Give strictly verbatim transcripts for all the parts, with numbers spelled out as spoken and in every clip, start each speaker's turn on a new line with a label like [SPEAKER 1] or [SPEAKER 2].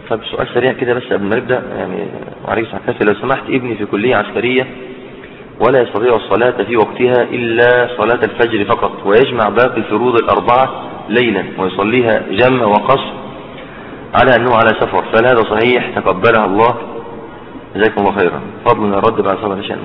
[SPEAKER 1] طب سؤال سريع كده بس قبل ما نبدأ، يعني وعليكم السلام، لو سمحت ابني في كلية عسكرية ولا يستطيع الصلاة في وقتها إلا صلاة الفجر فقط، ويجمع باقي الفروض الأربعة ليلا ويصليها جمع وقصر على أنه على سفر، فهل هذا صحيح؟ تقبلها الله، جزاكم الله خيرا. فضلنا الرد بعد صلاة العشاء.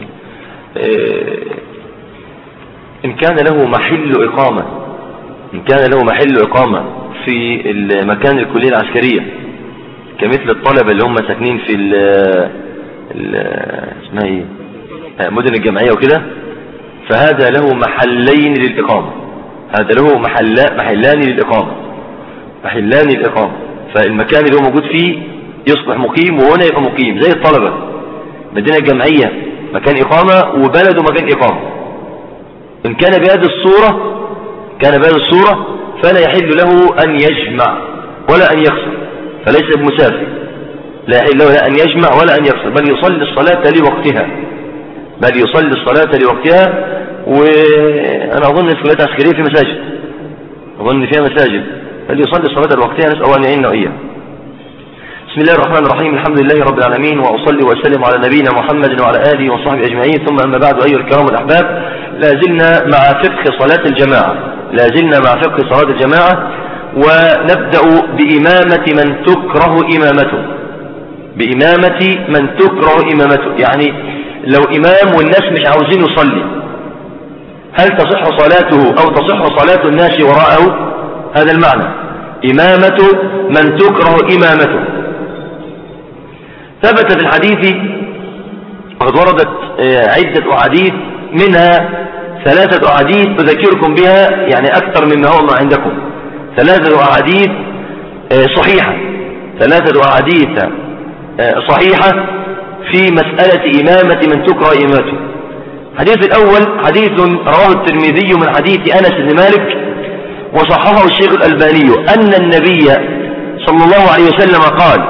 [SPEAKER 1] إن كان له محل إقامة إن كان له محل إقامة في المكان الكلية العسكرية كمثل الطلبة اللي هم ساكنين في ال ال اسمها ايه مدن الجمعية وكده، فهذا له محلين للإقامة هذا له محل محلان للإقامة محلان للإقامة فالمكان اللي هو موجود فيه يصبح مقيم، وهنا يبقى مقيم زي الطلبة. مدينة الجمعية مكان إقامة وبلده مكان إقامة. إن كان بهذه الصورة كان بهذه الصورة فلا يحل له أن يجمع ولا أن يقصر، فليس بمسافر، لا يحل له أن يجمع ولا أن يقصر، بل يصلي الصلاة لوقتها بل يصلي الصلاة لوقتها. وأنا أظن في الكليات العسكرية في مساجد أظن فيها مساجد بل يصلي الصلاة لوقتها، نسأل الله أن يعيننا وإياه. بسم الله الرحمن الرحيم، الحمد لله رب العالمين، وأصلي وأسلم على نبينا محمد وعلى آله وصحبه أجمعين، ثم أما بعد. أيها الكرام الأحباب، لازلنا مع فقه صلاة الجماعة لازلنا مع فقه صلاة الجماعة ونبدأ بإمامة من تكره إمامته بإمامة من تكره إمامته يعني لو إمام والناس مش عاوزين يصلي، هل تصح صلاته أو تصح صلاة الناس وراءه؟ هذا المعنى، إمامة من تكره إمامته. ثبت في الحديث، وقد وردت عدة أحاديث، منها ثلاثة أحاديث أذكركم بها، يعني أكثر مما هو ما عندكم. ثلاثة أحاديث صحيحة ثلاثة أحاديث صحيحة في مسألة إمامة من تكره إمامته. الحديث الأول حديث رواه الترمذي من حديث أنس بن مالك وصححه الشيخ الألباني، أن النبي صلى الله عليه وسلم قال،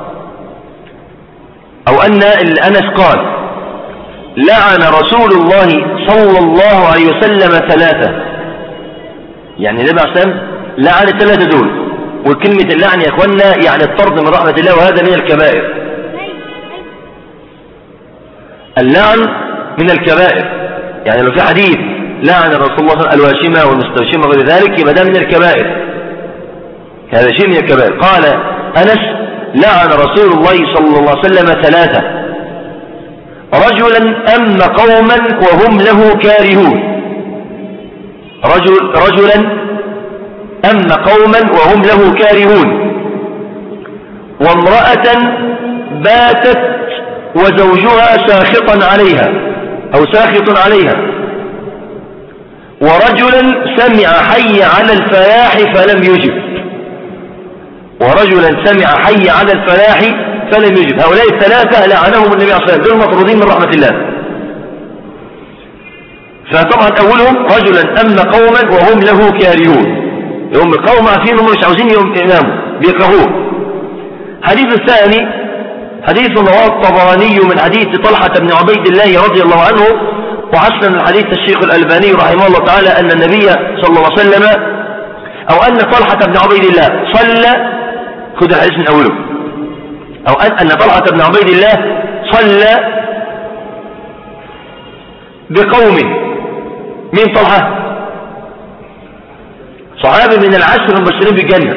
[SPEAKER 1] أو أن أنس قال: لعن رسول الله صلى الله عليه وسلم ثلاثة. يعني النبي عليه الصلاة والسلام لعن الثلاثة دول، وكلمة اللعن يا أخوانا يعني الطرد من رحمة الله، وهذا من الكبائر. اللعن من الكبائر، يعني لو في حديث لعن رسول الله صلى الله عليه وسلم الواشمة والمستوشمة وغير ذلك يبقى ده من الكبائر، هذا شيء من الكبائر. قال أنس: لعن رسول الله صلى الله عليه وسلم ثلاثة: رجلا أم قوما وهم له كارهون رجل رجلا أم قوما وهم له كارهون وامرأة باتت وزوجها ساخطا عليها أو ساخط عليها ورجلا سمع حي على الفلاح فلم يجب ورجلا سمع حي على الفلاح فلم يجب هؤلاء الثلاثة لعنهم النبي عليه الصلاة والسلام، دول مطرودين من رحمة الله. فطبعا أولهم رجلا أم قوما وهم له كارهون، هم القوم عارفين هم مش عاوزين يناموا بيكرهوه. الحديث الثاني حديث رواه الطبراني من حديث طلحة بن عبيد الله رضي الله عنه، وحسن الحديث الشيخ الألباني رحمه الله تعالى، أن النبي صلى الله عليه وسلم أو أن طلحة بن عبيد الله صلى، خذ الحديث من أوله، أو أن طلحة بن عبيد الله صلى بقوم. مين طلحة؟ صحابي من العشر المبشرين بالجنة.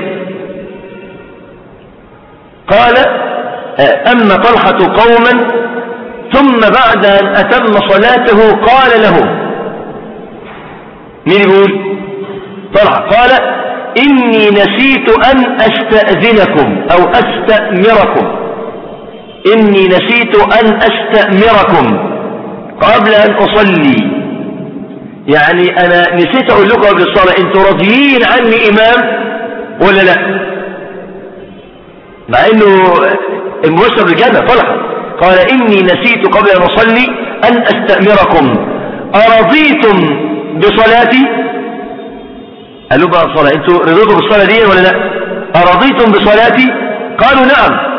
[SPEAKER 1] قال: أما طلحة قوما، ثم بعد أن أتم صلاته قال لهم، مين يقول؟ طلحة. قال: إني نسيت أن أستأذنكم أو أستأمركم إني نسيت أن أستأمركم قبل أن أصلي. يعني أنا نسيت أقول لكم قبل الصلاة، أنتوا راضيين عني إمام ولا لا؟ مع أنه المبشر بالجنة طلحة. قال: إني نسيت قبل أن أصلي أن أستأمركم، أرضيتم بصلاتي؟ قالوا بقى الصلاة، أنتوا رضيتوا بالصلاة دي ولا لا؟ أرضيتم بصلاتي؟ قالوا: نعم.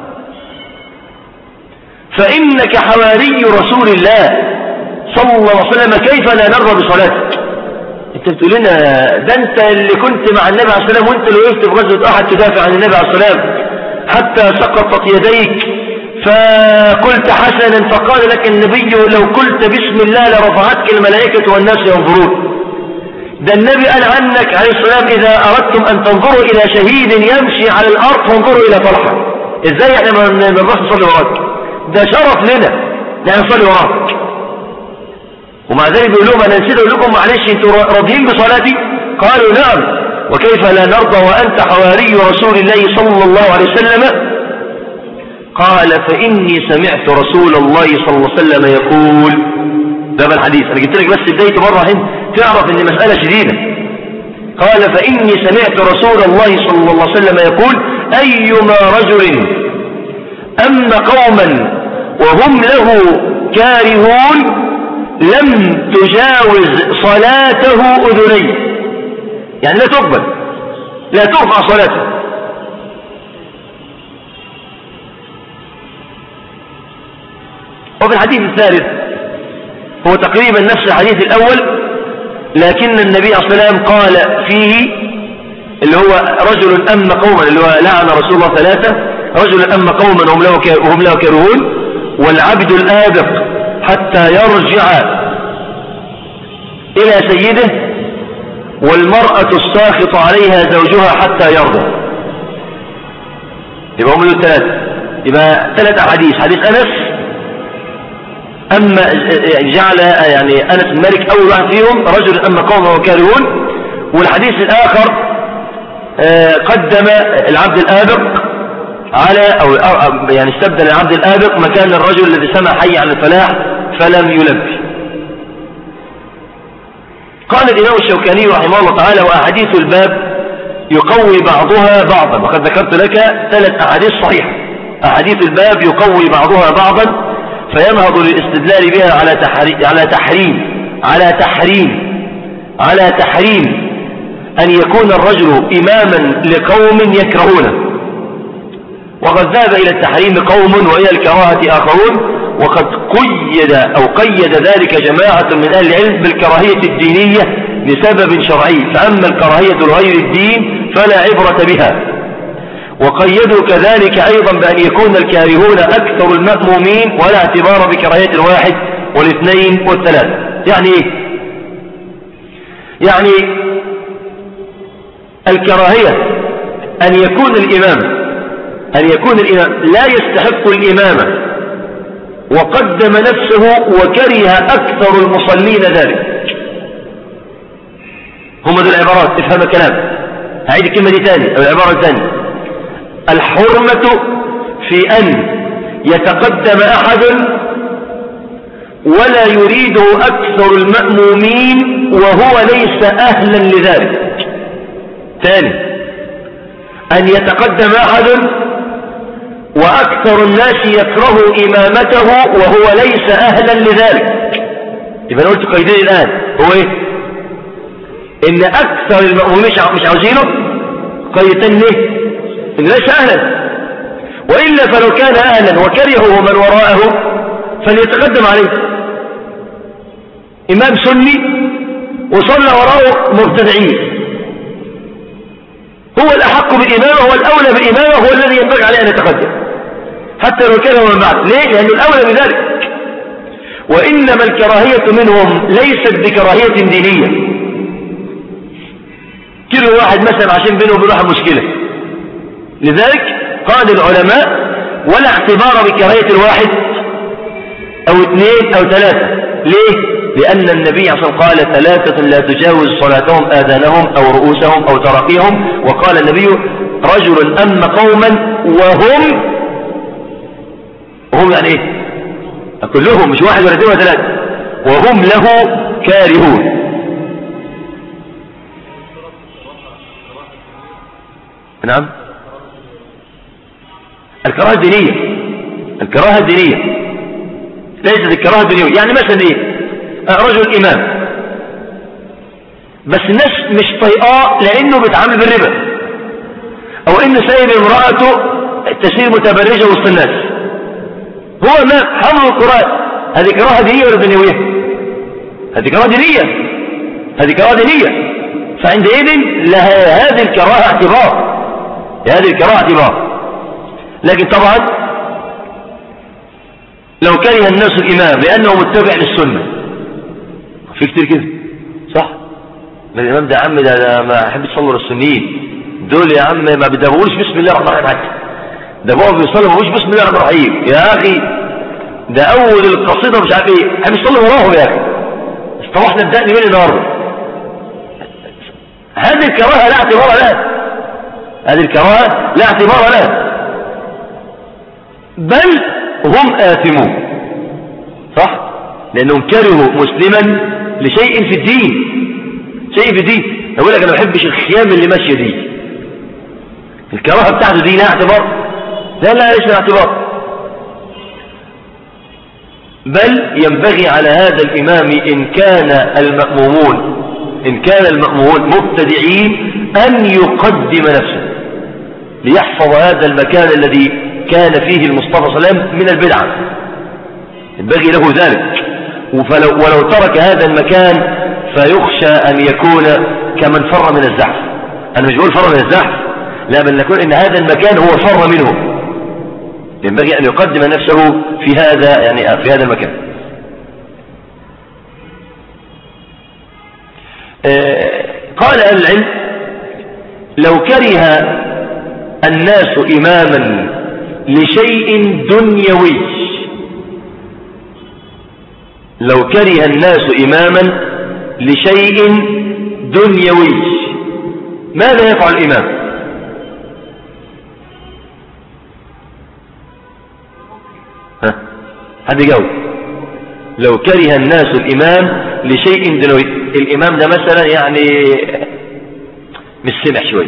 [SPEAKER 1] فإنك حواري رسول الله صلى الله عليه وسلم، كيف لا نرضى بصلاتك؟ انت بتقول لنا ده انت اللي كنت مع النبي عليه الصلاة والسلام، وانت اللي وقفت في غزوة أحد تدافع عن النبي عليه الصلاة والسلام، حتى سقطت يديك فقلت حسنا، فقال لك النبي لو قلت بسم الله لرفعتك الملائكة والناس ينظرون. ده النبي قال عنك عليه السلام إذا أردتم أن تنظروا إلى شهيد يمشي على الأرض فانظروا إلى طلحة. إزاي احنا ما نروح نصلي وراك؟ ده شرف لنا نحن نصلي وراك. ومع ذلك بيقول لهم أنا نسيت أقول لكم معلش أنتوا راضيين بصلاتي؟ قالوا نعم، وكيف لا نرضى وأنت حواري رسول الله صلى الله عليه وسلم. قال فإني سمعت رسول الله صلى الله عليه وسلم يقول، ده بالحديث أنا جبت لك بس بداية مرة هنا تعرف إن مسألة شديدة. قال فإني سمعت رسول الله صلى الله عليه وسلم يقول أيما رجل أم قوما وهم له كارهون لم تجاوز صلاته أذنيه، يعني لا تقبل، لا ترفع صلاته. وفي الحديث الثالث هو تقريبا نفس الحديث الأول، لكن النبي صلى الله عليه وسلم قال فيه اللي هو رجل أم قوما، اللي هو لعن رسول الله ثلاثة، رجل أم قوما وهم له كارهون، والعبد الآبق حتى يرجع إلى سيده، والمرأة الساخط عليها زوجها حتى يرضى. يبقى هم له ثلاثة، يبقى ثلاث أحاديث. حديث أنس أما جعل يعني أنس بن مالك أول واحد فيهم رجل أما قوم وكارهون، والحديث الآخر قدم العبد الآبق على أو يعني استبدل العبد الآبق مكان الرجل الذي سمع حي على الفلاح فلم يلبي. قال الإمام الشوكاني رحمه الله تعالى وأحاديث الباب يقوي بعضها بعضا، وقد ذكرت لك ثلاث أحاديث صحيحة. أحاديث الباب يقوي بعضها بعضا فينهض للاستدلال بها على تحريم على تحريم على تحريم على تحريم أن يكون الرجل إماما لقوم يكرهونه، وقد ذهب إلى التحريم قوم وإلى الكراهة آخرون، وقد قيد أو قيد ذلك جماعة من أهل العلم بالكراهية الدينية لسبب شرعي، فأما الكراهية لغير الدين فلا عبرة بها. وقيدوا كذلك أيضا بأن يكون الكارهون أكثر المأمومين ولا اعتبار بكراهية الواحد والاثنين والثلاثة. يعني إيه؟ يعني الكراهية أن يكون الإمام أن يكون الإمام لا يستحق الإمامة وقدم نفسه وكره أكثر المصلين ذلك. هم ذو العبارات، افهم الكلام، هعيد الكلمة دي تاني أو العبارة الثانية. الحرمة في أن يتقدم أحد ولا يريده أكثر المأمومين وهو ليس أهلا لذلك. ثاني، أن يتقدم أحد وأكثر الناس يكره إمامته وهو ليس أهلا لذلك. يبقى أنا قلت قيدين الآن، هو إيه؟ إن أكثر المأمومين مش عاوزينه، قيدتين ليه؟ إن ليس أهلا، وإلا فلو كان أهلا وكرهه من وراءه فليتقدم عليه. إمام سني وصلى وراءه مبتدعين، هو الأحق بالإمامة، هو الأولى بالإمامة، هو الذي ينبغي عليه أن يتقدم حتى لو كان من بعد. ليه؟ لأنه الأولى بذلك. وإنما الكراهية منهم ليست بكراهية دينية. كل واحد مثلا عشان بينه وبين واحد مشكلة، لذلك قال العلماء ولا اعتبار بكراهية الواحد أو اثنين أو ثلاثة. ليه؟ لأن النبي صلى الله عليه وسلم قال ثلاثة لا تجاوز صلاتهم آذانهم أو رؤوسهم أو تراقيهم. وقال النبي رجل أم قوما وهم وهم يعني إيه؟ كلهم، مش واحد ولا اثنين ولا ثلاثة، وهم له كارهون. نعم، الكراهة الدينية، الكراهة الدينية ليست الكراهة الدينية. يعني مثلا ايه؟ رجل إمام بس الناس مش طيقاه لأنه بيتعامل بالربا، أو إنه سايب امرأته تسير متبرجة وسط الناس، هو ما حفظ القرآن. هذه كراهة دينية ولا دنيوية؟ هذه كراهة دينية، هذه كراهة دينية. فعندئذ لها هذه الكراهة اعتبار، هذه الكراهة اعتبار. لكن طبعا لو كره الناس الإمام لأنه متبع للسنة، في كتير كده صح، الإمام ده يا عم ده, ده ما يحب يصلوا السنيين دول يا عم ما بيدبقوش بسم الله الرحمن الرحيم، حتى ده بقوا بيصلوا ما بيقولوش بسم الله الرحمن الرحيم يا أخي، ده أول القصيدة مش عارف إيه، احنا بنصلي وراهم يا أخي، طب احنا بدأنا من النهارده. هذه الكراهة لا اعتبار لها، هذه الكراهة لا اعتبار لها، بل هم آثمون صح، لأنهم كرهوا مسلما لشيء في الدين، شيء في الدين. أقول لك أنا ما بحبش الخيام اللي ماشية دي، الكراهة بتاعته دي لا اعتبار، لا لا ليس اعتبار، بل ينبغي على هذا الإمام إن كان المأمومون إن كان المأمومون مبتدعين أن يقدم نفسه ليحفظ هذا المكان الذي كان فيه المصطفى صلى الله عليه وسلم من البدعة، ينبغي له ذلك. ولو, ولو ترك هذا المكان فيخشى أن يكون كمن فر من الزحف. أنا مش بقول فر من الزحف، لا، بل نقول إن هذا المكان هو فر منه، ينبغي أن يقدم نفسه في هذا يعني في هذا المكان. آه قال أهل العلم لو كره الناس إماما لشيء دنيوي، لو كره الناس إماما لشيء دنيوي ماذا يفعل الإمام؟ ها حد يجاوب. لو كره الناس الإمام لشيء دنيوي، الإمام ده مثلا يعني مش سمع شوية،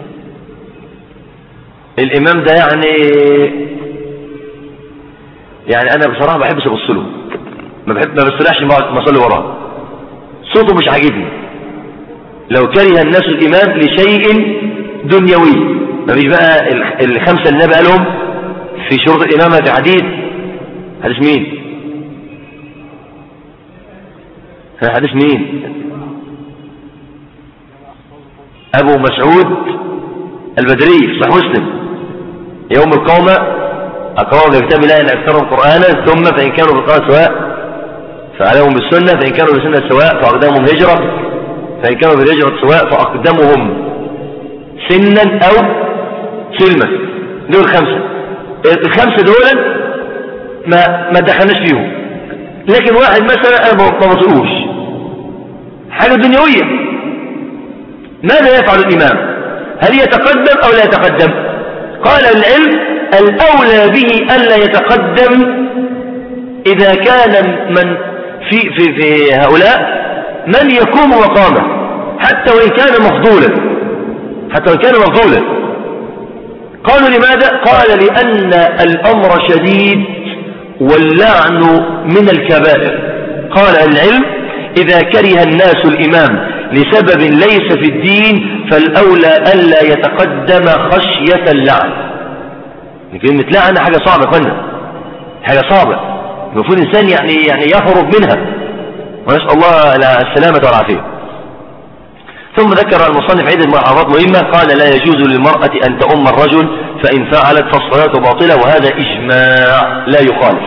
[SPEAKER 1] الإمام ده يعني يعني أنا بصراحة ما بحبش أبص له، ما بحب ما بستريحش ما أصلي وراه، صوته مش عاجبني. لو كره الناس الإمام لشيء دنيوي، ما فيش بقى الخمسة اللي النبي قالهم في شروط الإمامة في حديث حديث مين؟ حديث مين؟ أبو مسعود البدري في صحيح مسلم، يوم القومة أقرأوا لكتاب الله أن أكثرهم قرآنا، ثم فإن كانوا بالقرآن سواء فعليهم بالسنة، فإن كانوا بالسنة سواء فأقدمهم هجرة، فإن كانوا بالهجرة سواء فأقدمهم سنا أو سلمة. دول الخمسة، الخمسة دول ما ما دخلناش فيهم، لكن واحد مثلا أنا ما بطلوش حاجة دنيوية، ماذا يفعل الإمام؟ هل يتقدم أو لا يتقدم؟ قال العلم الأولى به ألا يتقدم إذا كان من في, في, في هؤلاء من يقوم مقامه حتى وإن كان مفضولا، حتى وإن كان مفضولا. قالوا لماذا؟ قال لأن الأمر شديد واللعن من الكبائر. قال العلم إذا كره الناس الإمام لسبب ليس في الدين فالأولى ألا يتقدم خشية اللعن. كلمة لعن حاجة صعبة قلنا، حاجة صعبة المفروض الإنسان يعني يعني يهرب منها، ونسأل الله السلامة والعافية. ثم ذكر المصنف عدة ملاحظات مهمة، قال لا يجوز للمرأة أن تؤم الرجل فإن فعلت فالصلاة باطلة، وهذا إجماع لا يخالف،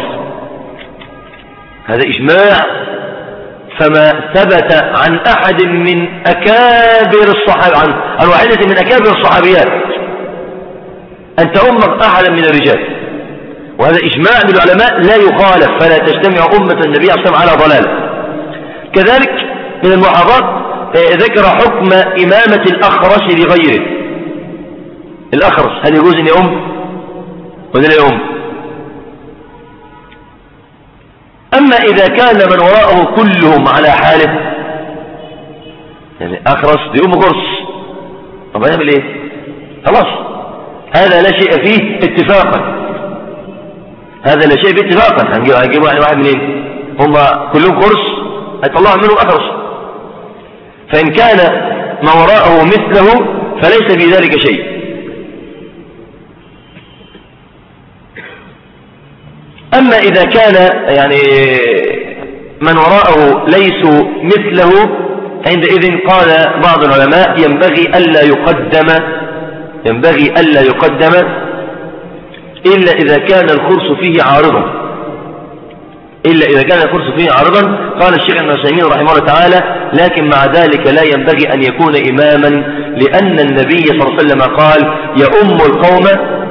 [SPEAKER 1] هذا إجماع. فما ثبت عن أحد من أكابر الصحابة، عن عن واحدة من أكابر الصحابيات أن تؤم أحدا من الرجال، وهذا إجماع للعلماء لا يخالف، فلا تجتمع أمة النبي صلى الله عليه وسلم على ضلال. كذلك من الملاحظات ذكر حكم إمامة الأخرس لغيره. الأخرس هل يجوز أن يؤم ولا لا يؤم؟ أما إذا كان من وراءه كلهم على حاله، يعني أخرس بيؤم قرص، طب هنعمل إيه؟ خلاص هذا لا شيء فيه اتفاقا، هذا لا شيء فيه اتفاقا. هنجيب واحد منين؟ هم كلهم قرص هيطلعوا منهم أخرس، فإن كان ما وراءه مثله فليس في ذلك شيء. أما إذا كان يعني من وراءه ليسوا مثله عندئذ قال بعض العلماء ينبغي ألا يقدم ينبغي ألا يقدم إلا إذا كان الخرس فيه عارضا إلا إذا كان الخرس فيه عارضا. قال الشيخ ابن عثيمين رحمه الله تعالى: لكن مع ذلك لا ينبغي أن يكون إماما، لأن النبي صلى الله عليه وسلم قال: يؤم القوم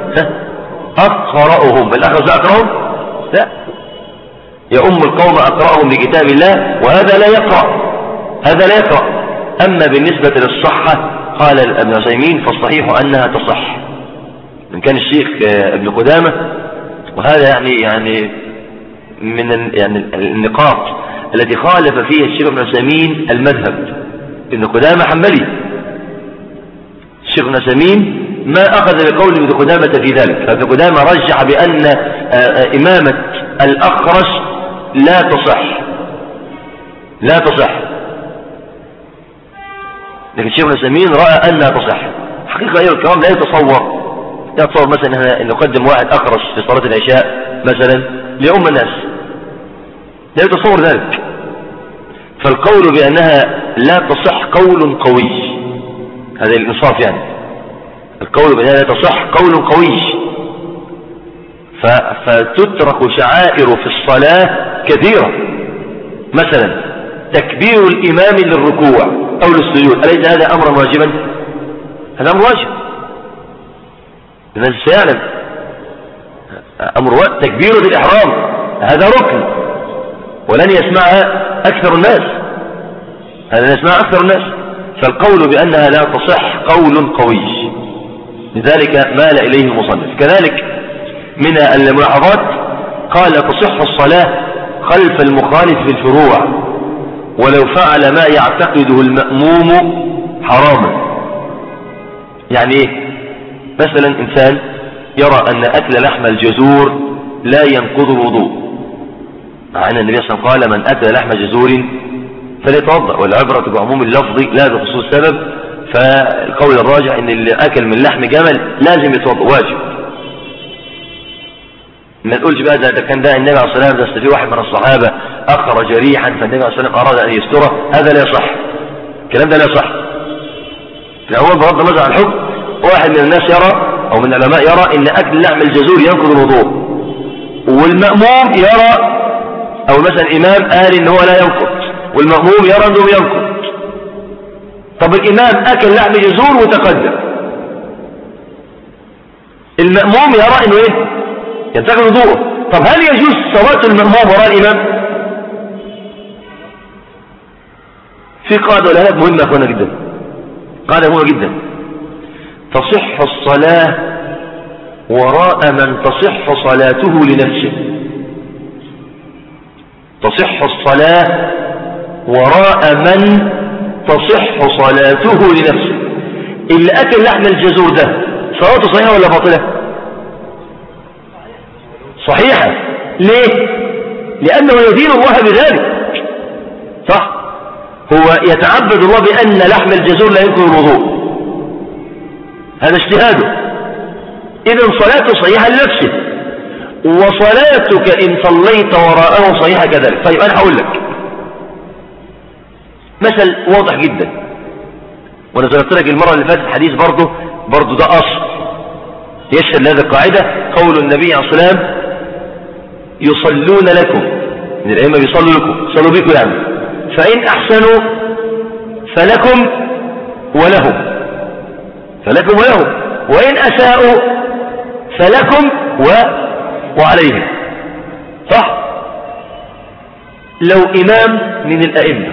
[SPEAKER 1] أقرأهم. الأخرس أقرأهم؟ لا، يؤم القوم أقرأهم لكتاب الله، وهذا لا يقرأ، هذا لا يقرأ. أما بالنسبة للصحة قال ابن عثيمين: فالصحيح أنها تصح. من كان الشيخ ابن قدامة، وهذا يعني يعني من يعني النقاط التي خالف فيها الشيخ ابن عثيمين المذهب. ابن قدامة حنبلي، الشيخ ابن عثيمين ما أخذ بقول ابن قدامة في ذلك، فابن قدامة رجح بأن إمامة الأخرس لا تصح لا تصح لكن الشيخ ابن عثيمين رأى أنها تصح. حقيقة أيها الكرام لا يتصور لا يتصور مثلا أن نقدم واحد أخرس في صلاة العشاء مثلا لأم الناس، لا يتصور ذلك. فالقول بأنها لا تصح قول قوي، هذا الإنصاف يعني. القول بأنها لا تصح قول قوي، فتترك شعائر في الصلاة كثيرة، مثلا تكبير الإمام للركوع أو للسجود، أليس هذا أمر واجبا؟ هذا أمر واجب، الناس سيعلم أمر واجب. تكبير الإحرام هذا ركن، ولن يسمعها أكثر الناس، هذا لا يسمعها أكثر الناس. فالقول بأنها لا تصح قول قوي، لذلك مال إليه المصنف. كذلك من الملاحظات قال: تصح الصلاة خلف المخالف في الفروع ولو فعل ما يعتقده المأموم حراما. يعني ايه؟ مثلا إنسان يرى أن أكل لحم الجزور لا ينقض الوضوء، مع أن النبي صلى الله عليه وسلم قال: من أكل لحم جزور فليتوضأ، والعبرة بعموم اللفظ لا بخصوص السبب. فالقول الراجح أن اللي أكل من لحم جمل لازم يتوضأ، واجب. ما نقولش بقى ده كان ده النبي عليه الصلاة والسلام، ده في واحد من الصحابة أخرج ريحا فالنبي عليه الصلاة والسلام أراد أن يستره، هذا لا يصح، الكلام ده لا يصح. الأول بغض النظر عن الحكم، واحد من الناس يرى أو من العلماء يرى أن أكل لحم الجزور ينقض الوضوء، والمأموم يرى، أو مثلا إمام قال إن هو لا ينقض والمأموم يرى أنه ينقض. طب الإمام أكل لحم جزور وتقدم، المأموم يرى أنه إيه؟ ينتقل وضوءه. طب هل يجوز صلاة المأموم وراء الإمام؟ في قاعدة ولا مهمة أخوانا جدا، قاعدة مهمة جدا: تصح الصلاة وراء من تصح صلاته لنفسه. تصح الصلاة وراء من تصح صلاته لنفسه. اللي أكل لحم الجزور ده صلاته صحيحة ولا باطلة؟ صحيحة. ليه؟ لأنه يدين الله بذلك، صح؟ هو يتعبد الله بأن لحم الجزور لا ينقض الوضوء، هذا اجتهاده، إذن صلاته صحيحة لنفسه، وصلاتك إن صليت وراءه صحيحة كذلك. طيب أنا هقول لك مثل واضح جدا، وانا ذكرت لك المرة اللي فاتت حديث برضه برضه ده أصل يشهد لهذه القاعدة. قول النبي عليه الصلاة والسلام: يصلون لكم، من الأئمة بيصلوا لكم، صلوا بكم يعني، فإن أحسنوا فلكم ولهم، فلكم ولهم، وإن أساءوا فلكم و... وعليهم، صح؟ لو إمام من الأئمة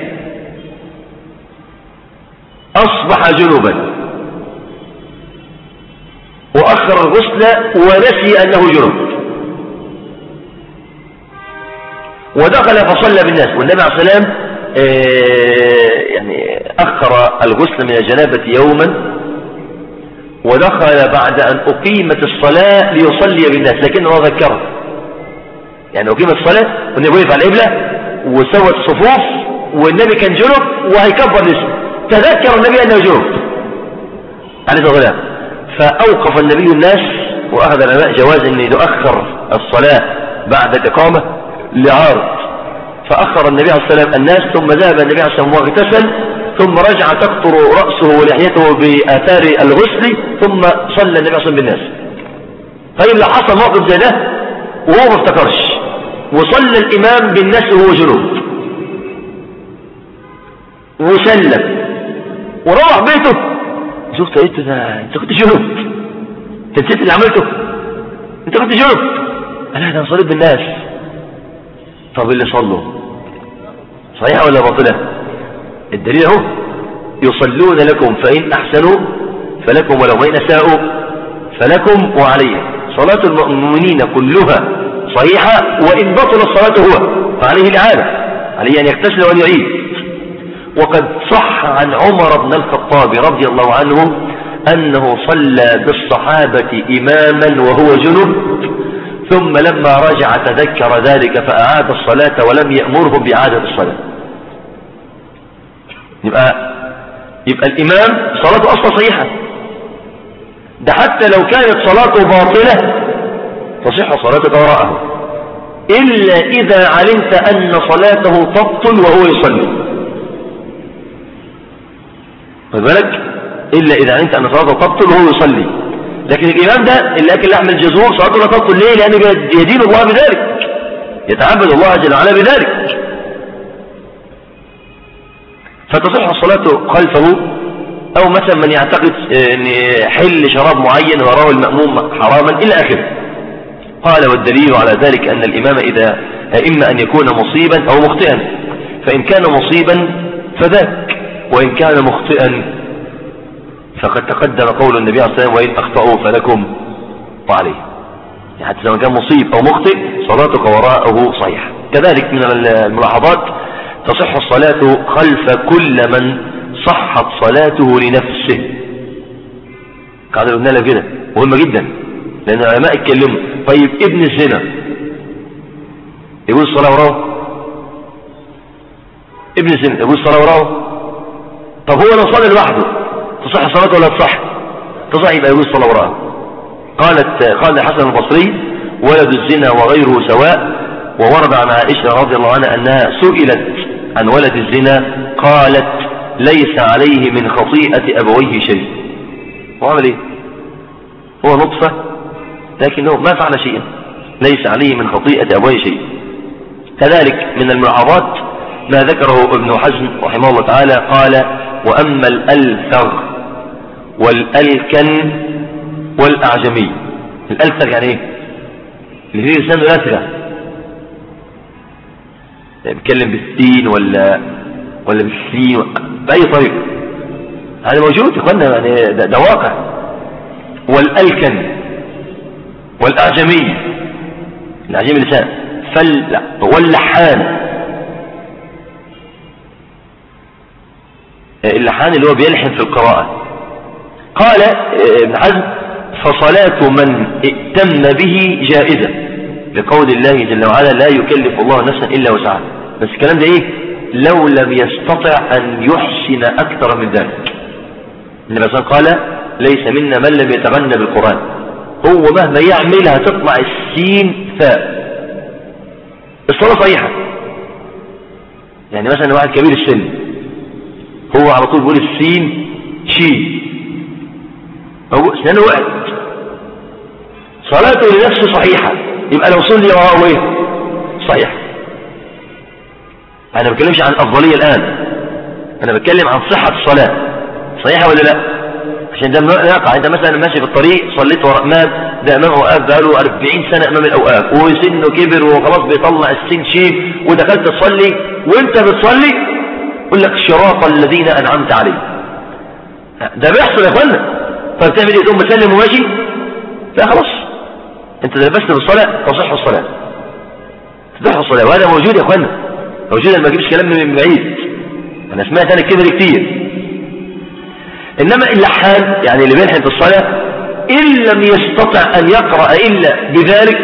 [SPEAKER 1] أصبح جنبا وأخر الغسل ونسي أنه جنب ودخل فصلى بالناس، والنبي عليه الصلاة والسلام يعني أخر الغسل من الجنابة يوما ودخل بعد أن أقيمت الصلاة ليصلي بالناس، لكنه ذكره، يعني أقيمت الصلاة والنبي وقف على القبلة وسوت الصفوف والنبي كان جنب وهيكبر نسبه، تذكر النبي أنه جنب عليه الصلاة والسلام، فأوقف النبي الناس، وأخذ العلماء جواز أن يؤخر الصلاة بعد الإقامة لعارض، فأخر النبي عليه الصلاة والسلام الناس، ثم ذهب النبي عليه الصلاة والسلام واغتسل، ثم رجع تقطر رأسه ولحيته بآثار الغسل، ثم صلى النبي عليه الصلاة والسلام بالناس. طيب لو حصل موقف زي ده وهو ما افتكرش وصلى الإمام بالناس وهو جنوب وسلم وروح بيته، شفت قلت ده انت كنت جنوب، انت نسيت اللي عملته، انت كنت جنوب. انا ده صليت بالناس. طب اللي صلوا صحيحة ولا باطلة؟ الدليل اهو، يصلون لكم فإن أحسنوا فلكم ولو وإن أساءوا فلكم وعليهم. صلاة المؤمنين كلها صحيحة، وإن بطل الصلاة هو فعليه الإعادة، عليه أن يغتسل وأن يعيد. وقد صح عن عمر بن الخطاب رضي الله عنه أنه صلى بالصحابة إماما وهو جنب، ثم لما رجع تذكر ذلك فأعاد الصلاة ولم يأمرهم بإعادة الصلاة. يبقى يبقى الإمام صلاته أصلا صحيحة، ده حتى لو كانت صلاته باطلة تصح صلاتك وراءه، إلا إذا علمت أن صلاته تبطل وهو يصلي. خد بالك، إلا إذا علمت أن صلاته تبطل وهو يصلي. لكن الإمام ده اللي أكل لحم الجزور صلاته لا تبطل. ليه؟ لأنه يدين الله بذلك، يتعبد الله جل وعلا بذلك، فتصح الصلاة خلفه. أو مثلا من يعتقد أن حل شراب معين ويراه المأموم حراما إلى آخره. قال والدليل على ذلك أن الإمام إذا إما أن يكون مصيبا أو مخطئا، فإن كان مصيبا فذاك، وإن كان مخطئا فقد تقدم قول النبي عليه الصلاة والسلام وإن أخطأوا فلكم وعليه. يعني حتى لو كان مصيب أو مخطئ صلاتك وراءه صحيح. كذلك من الملاحظات تصح الصلاة خلف كل من صحت صلاته لنفسه. قاعدة قلنا لها كده مهمة جدا، لأن العلماء اتكلموا. طيب ابن الزنا يقول الصلاة وراه؟ ابن الزنا يقول الصلاة وراه؟ طب هو لو صلى لوحده تصح صلاته ولا تصح؟ تصح، يبقى يقول الصلاة وراه. قالت قال الحسن البصري ولد الزنا وغيره سواء. وورد عن عائشة رضي الله عنها أنها سئلت عن ولد الزنا قالت ليس عليه من خطيئة أبويه شيء. وعمل ايه؟ هو نطفة لكنه ما فعل شيئا، ليس عليه من خطيئة أبويه شيء. كذلك من الملاحظات ما ذكره ابن حزم رحمه الله تعالى قال وأما الألثغ والألكن والأعجمي. الألثغ يعني ايه؟ اللي فيه لسانه لثغة، بيتكلم بالسين ولا ولا بالسين بأي طريقة، هذا موجود يا اخوانا، يعني ده, ده واقع. والألكن والأعجمي، الأعجمي لسان فل واللحان. اللحان اللي هو بيلحن في القراءة. قال ابن حزم فصلاة من ائتم به جائزة، لقول الله جل وعلا لا يكلف الله نفسا إلا وسعها. بس الكلام ده ايه؟ لو لم يستطع أن يحسن أكثر من ذلك. النبي صلى الله عليه وسلم قال ليس منا من لم يتغنى بالقرآن. هو مهما يعمل هتطلع السين فاء. الصلاة صحيحة. يعني مثلا واحد كبير السن هو على طول بيقول السين شين، هو سنانه وقت، صلاته لنفسه صحيحة، يبقى لو صلي وراءه ايه؟ صحيح. انا ما بتكلمش عن الافضلية الان، انا بتكلم عن صحة الصلاة صحيحة ولا لا. عشان ده يقع انت مثلا ماشي في الطريق صليت وراء امام، ده امام اوقاف بقاله أربعين سنة امام الاوقاف وسنه كبر وخلاص بيطلع السن شيء، ودخلت تصلي وانت بتصلي يقول لك شراط الذين انعمت عليهم. ده بيحصل يا اخوانا. فبتعمل ايه؟ تقوم مسلم وماشي؟ لا خلاص، انت لبست بالصلاة تصح الصلاة، تصح الصلاة. وهذا موجود يا اخوانا، موجود. انا ما اجيبش كلام من بعيد، انا سمعت انا كده كتير. انما اللحان يعني اللي بيلحن في الصلاة ان لم يستطع ان يقرأ الا بذلك،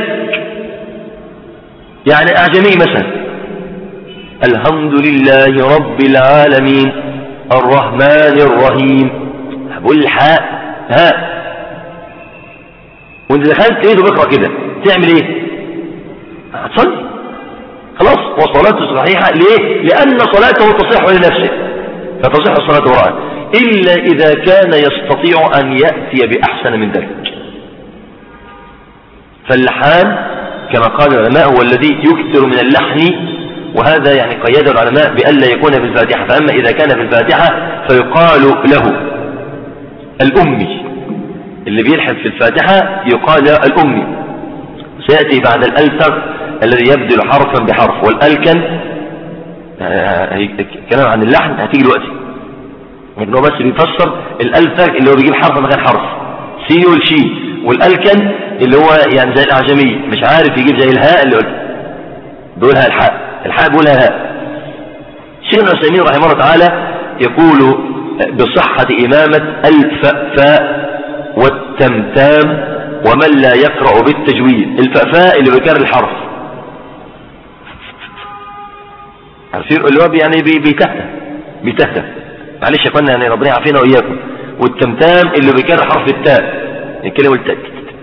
[SPEAKER 1] يعني اعجمي مثلا الحمد لله رب العالمين الرحمن الرحيم، بقول الحاء ها، وانت دخلت ايده بيقرأ كده تعمل ايه؟ هتصلي خلاص، وصلاته صحيحة. ليه؟ لأن صلاته تصح لنفسه فتصح الصلاة وراءه، إلا إذا كان يستطيع أن يأتي بأحسن من ذلك. فاللحان كما قال العلماء هو الذي يكثر من اللحن، وهذا يعني قيده العلماء بألا يكون في الفاتحة. فأما إذا كان في الفاتحة فيقال له الأمي، اللي بيلحن في الفاتحة يقال له الأمي. سيأتي بعد الألفظ الذي يبدل حرفا بحرف، والألكن كلام عن اللحن هتيجي دلوقتي، لكن هو بس بيفسر الألفظ اللي هو بيجيب حرف مكان حرف، سي والشي، والألكن اللي هو يعني زي الأعجمي مش عارف يجيب زي الهاء اللي قلت بيقولها الحاء، الحاء بيقولها هاء. شيخنا العثيمين رحمه الله تعالى يقول بصحة إمامة الفأفاء والتمتام ومن لا يقرأ بالتجويد. الفأفاء اللي بيكرر الحرف، عارفين اللي هو يعني بيتهته بيتهته معلش يا اخوانا، يعني ربنا يعافينا وإياكم. والتمتام اللي بيكرر حرف التاء، الكلمة التاء.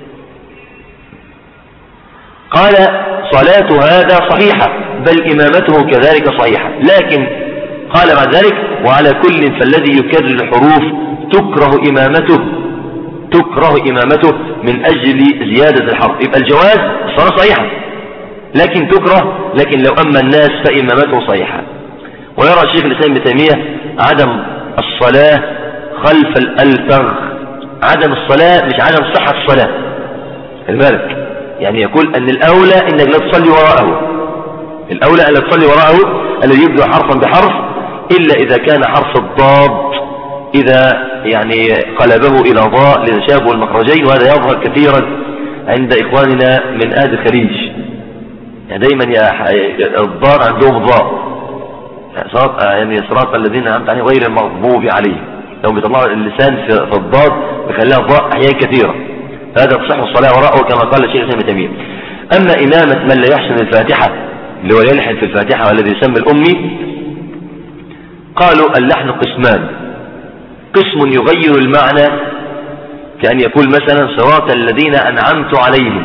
[SPEAKER 1] قال صلاة هذا صحيحة بل إمامته كذلك صحيحة، لكن قال بعد ذلك وعلى كل فالذي يكرر الحروف تكره إمامته تكره إمامته من أجل زيادة الحرف. يبقى الجواز الصلاة صحيحة لكن تكره، لكن لو أما الناس فإمامته صحيحة. ويرى الشيخ الإسلام ابن تيمية عدم الصلاة خلف الألفظ، عدم الصلاة مش عدم صحة الصلاة، المالك يعني يقول أن الأولى أنك لا تصلي وراءه، الأولى أن لا تصلي وراءه الذي يبدأ حرفا بحرف، إلا إذا كان حرف الضاد إذا يعني قلبه إلى ضاء لتشابه المخرجين، وهذا يظهر كثيرا عند إخواننا من أهل الخليج، يعني دايما الضاد عندهم ضاء، يعني صراط الذين أنعمت عليهم غير المغضوب عليهم، لو بيطلعوا اللسان في الضاد بيخليها ضاء أحيان كثيرة، هذا تصح الصلاة وراءه كما قال الشيخ ابن تيمية. أما إمامة من لا يحسن الفاتحة اللي هو يلحن في الفاتحة والذي يسمى الأمي، قالوا اللحن قسمان، قسم يغير المعنى كأن يقول مثلا صراط الذين أنعمت عليهم،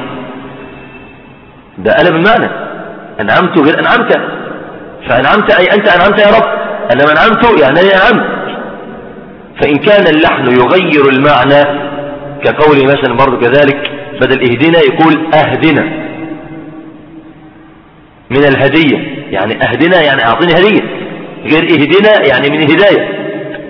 [SPEAKER 1] ده قلب المعنى، أنعمت غير أنعمت، فأنعمت أي أنت أنعمت يا رب، أنا من أنعمت يعني أنا أنعمت. فإن كان اللحن يغير المعنى كقول مثلا برضو كذلك بدل اهدنا يقول أهدنا من الهدية، يعني أهدنا يعني أعطيني هدية، غير اهدنا يعني من الهداية،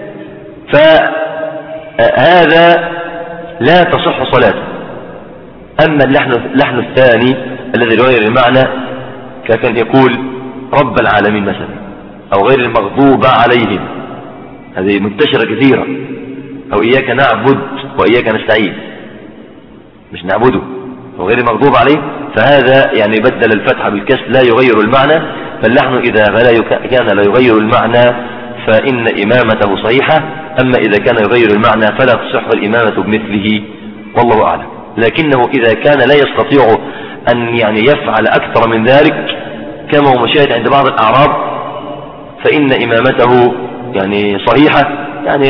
[SPEAKER 1] فهذا لا تصح صلاته. أما اللحن, اللحن الثاني الذي يغير المعنى كان يقول رب العالمين مثلا أو غير المغضوب عليهم، هذه منتشرة كثيرة، أو إياك نعبد وإياك نستعين، مش نعبده وغير المغضوب عليه، فهذا يعني بدل الفتحة بالكسر لا يغير المعنى. فاللحن إذا كان لا يغير المعنى فإن إمامته صحيحة، أما إذا كان يغير المعنى فلا تصح الإمامة بمثله، والله أعلم. لكنه إذا كان لا يستطيع أن يعني يفعل أكثر من ذلك كما هو مشاهد عند بعض الأعراب فإن إمامته يعني صحيحة. يعني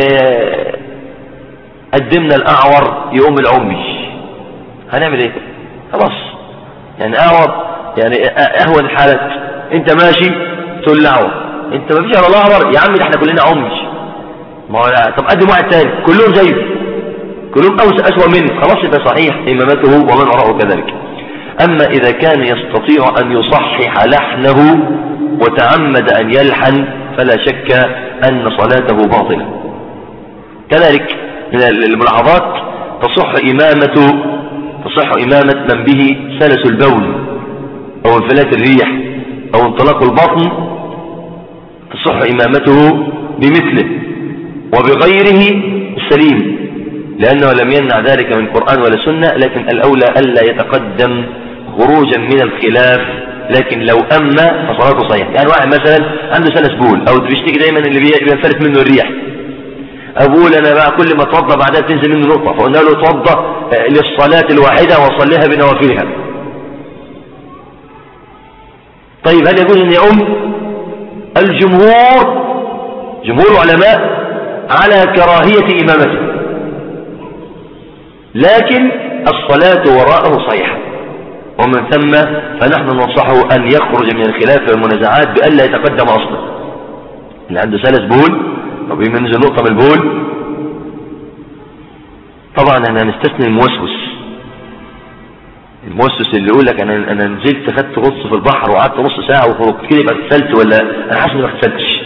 [SPEAKER 1] قدمنا الأعور يقوم العمي، هنعمل إيه؟ خلاص يعني أعور يعني أهون الحالات، أنت ماشي تقول الأعور، أنت ما فيش على الأعور يا عمي ده احنا كلنا عمي، ما هو طب قدم واحد تاني كلهم زيه كلهم أوسع أسوأ منه، خلاص يبقى صحيح إمامته ومن وراءه كذلك. أما إذا كان يستطيع أن يصحح لحنه وتعمد أن يلحن فلا شك أن صلاته باطلة. كذلك من الملاحظات تصح إمامة تصح إمامة من به سلس البول أو انفلات الريح أو انطلاق البطن، تصح إمامته بمثله وبغيره السليم، لأنه لم يمنع ذلك من القرآن ولا سنة، لكن الأولى ألا يتقدم خروجا من الخلاف. لكن لو أما فصلاته صحيح. يعني واحد مثلا عنده سلس بول أو بيشتكي دايما اللي بينفلت منه الريح، أقول أنا بقى كل ما اتوضى بعدها تنزل منه نقطة، فقلنا له اتوضى للصلاة الواحدة وصليها بنوافلها. طيب هل يقول أن يؤم؟ الجمهور جمهور العلماء على كراهية إمامته، لكن الصلاة وراءه صحيحة، ومن ثم فنحن ننصحه أن يخرج من الخلاف والمنازعات بألا يتقدم أصلا. اللي عنده سلس بول أو بينزل نقطة من البول طبعا احنا هنستثني الموسوس، المؤسس اللي يقول لك انا انا نزلت خدت غطس في البحر وقعدت نص ساعه وخرجت كده يبقى اغتسلت، ولا انا حاسس اني ما اغتسلتش.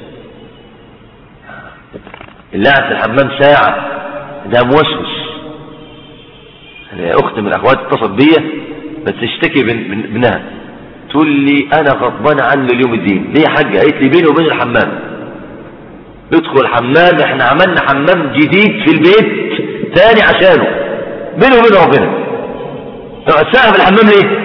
[SPEAKER 1] اللي قاعد في الحمام ساعه ده موسوس. يعني اخت من الاخوات اتصلت بيا بتشتكي بابنها، تقول لي انا غضبانه عنه اليوم الدين. ليه يا حاجه؟ قالت لي بيني وبين الحمام، يدخل الحمام، احنا عملنا حمام جديد في البيت تاني عشانه، بيني وبين ربنا. تقعد ساعه في الحمام ليه؟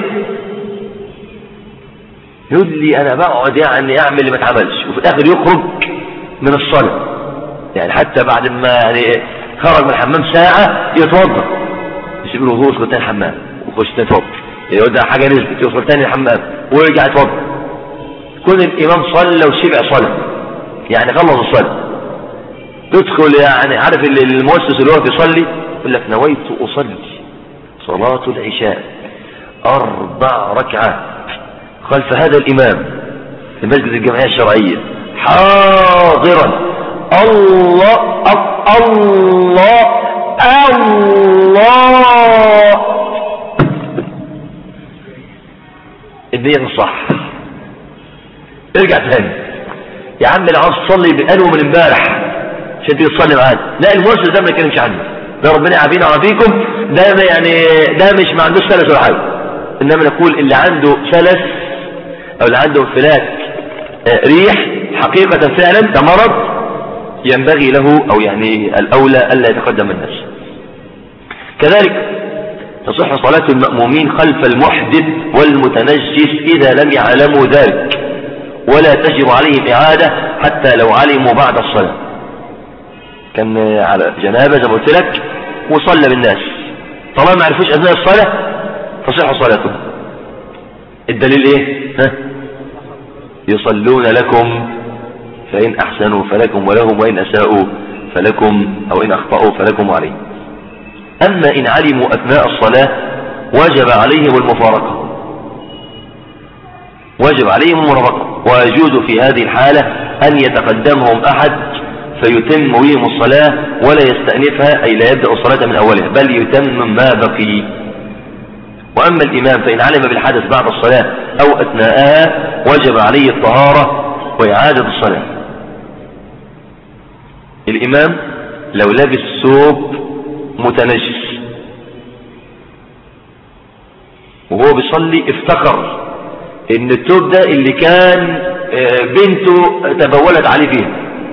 [SPEAKER 1] يقول لي انا بقعد يعني اعمل اللي ما اتعملش، وفي الاخر يخرج من الصلاه. يعني حتى بعد ما يعني خرج من الحمام ساعه يتوضا، يسيب له وضوء يدخل تاني الحمام ويخش تاني يتوضا، يقول ده حاجه نزلت يدخل تاني الحمام ويرجع يتوضا. كون الامام صلى وشبع صلاه، يعني خلص الصلاه، تدخل يعني عارف المؤسس اللي هو بيصلي يقول لك نويت اصلي صلاه العشاء اربع ركعات خلف هذا الامام في مسجد الجمعيه الشرعيه حاضرا الله الله الله. النية الصح. ارجع تاني يا عم لو عاوز تصلي بقلوه من امبارح عشان تيجي تصلي معانا. لا المؤسس ده ما يتكلمش عنه، ده ربنا يعافينا ويعافيكم، ده يعني ده مش ما عندوش سلس ولا حاجه. انما نقول اللي عنده سلس او اللي عنده انفلات ريح حقيقه فعلا ده مرض ينبغي له او يعني الاولى الا يتقدم الناس. كذلك تصح صلاة المأمومين خلف المحدث والمتنجس إذا لم يعلموا ذلك، ولا تجب عليهم إعادة حتى لو علموا بعد الصلاة. كان على جنابة زي ما قلت لك وصلى بالناس، طالما ما عرفوش أثناء الصلاة تصح صلاتهم. الدليل إيه؟ ها؟ يصلون لكم فإن أحسنوا فلكم ولهم وإن أساءوا فلكم أو إن أخطأوا فلكم عليهم. أما إن علموا أثناء الصلاة وجب عليهم المفارقة، وجب عليهم المفارقة، ويجوز في هذه الحالة أن يتقدمهم أحد فيتم بهم الصلاة ولا يستأنفها، أي لا يبدأ الصلاة من أولها بل يتم ما بقي. وأما الإمام فإن علم بالحدث بعد الصلاة أو أثناءها وجب عليه الطهارة وإعادة الصلاة. الإمام لو لبس ثوب متنجس وهو بيصلي افتكر ان الثوب ده اللي كان بنته تبولت عليه فيه،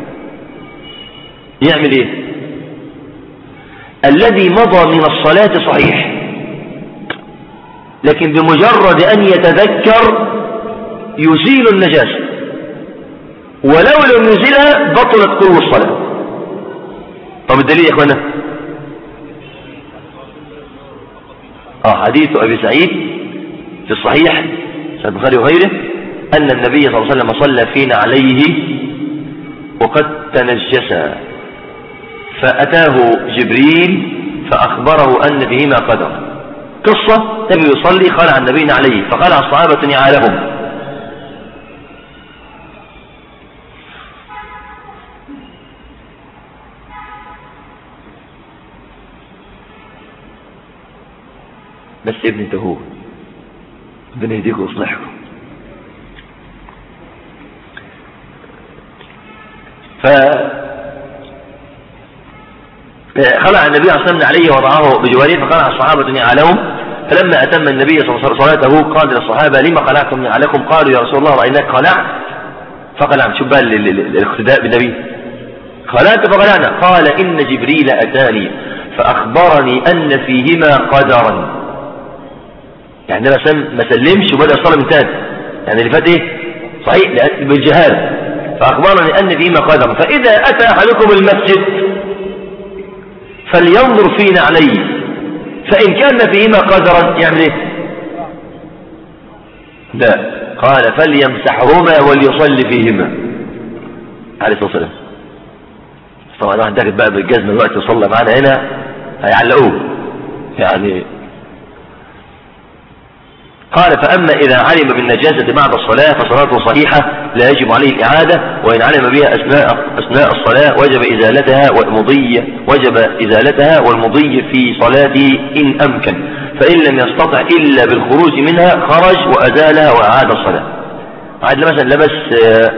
[SPEAKER 1] يعمل ايه؟ الذي مضى من الصلاة صحيح، لكن بمجرد ان يتذكر يزيل النجاسة، ولو لم يزيلها بطلت كل الصلاة. طب الدليل يا اخوانا؟ اه حديث ابي سعيد في الصحيح في البخاري وغيره ان النبي صلى الله عليه وسلم صلى فينا عليه وقد تنجسا، فاتاه جبريل فاخبره ان بهما قدر. قصه النبي يصلي خلع النبي عليه فخلع الصحابه نعالهم، بس ابن انت هو ربنا يهديكم ويصلحكم. فخلع النبي صلى الله عليه وسلم عليه وضعه بجواره فخلع الصحابة نعالهم، فلما أتم النبي صلى الله عليه وسلم صلاته قال للصحابة لما خلعتم نعالكم؟ قالوا يا رسول الله رأيناك خلعت فخلعت. شوف بقى الاقتداء بالنبي، خلعت فخلعنا. قال إن جبريل أتاني فأخبرني أن فيهما قدرا، يعني أنا ما سلمش وبدأ الصلاة من تاني، يعني اللي فات ايه صحيح بالجهال. فأخبرني أن فيهما قدرا، فإذا أتى أحدكم المسجد فلينظر فينا عليه، فإن كان فيهما قدرا يعمل ايه؟ لا، قال فليمسحهما وليصلي فيهما عليه الصلاة والسلام. طبعا واحد داخل بقى بالجزمة الوقت يصلى معنا هنا هيعلقوه يعني. قال فأما إذا علم بالنجاسة بعد الصلاة فصلاته صحيحة لا يجب عليه الإعادة، وإن علم بها أثناء, أثناء الصلاة وجب إزالتها والمضي وجب إزالتها والمضي في صلاته إن أمكن، فإن لم يستطع إلا بالخروج منها خرج وأزالها وأعاد الصلاة. عاد مثلا لبس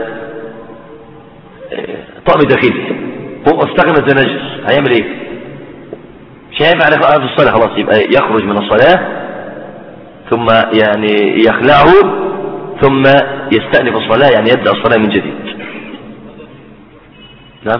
[SPEAKER 1] طقم داخلي هو استخدم التنجس هيعمل ايه؟ مش هينفع في الصلاة خلاص، يبقى يخرج من الصلاة ثم يعني يخلعه ثم يستأنف الصلاة، يعني يبدأ الصلاة من جديد. نعم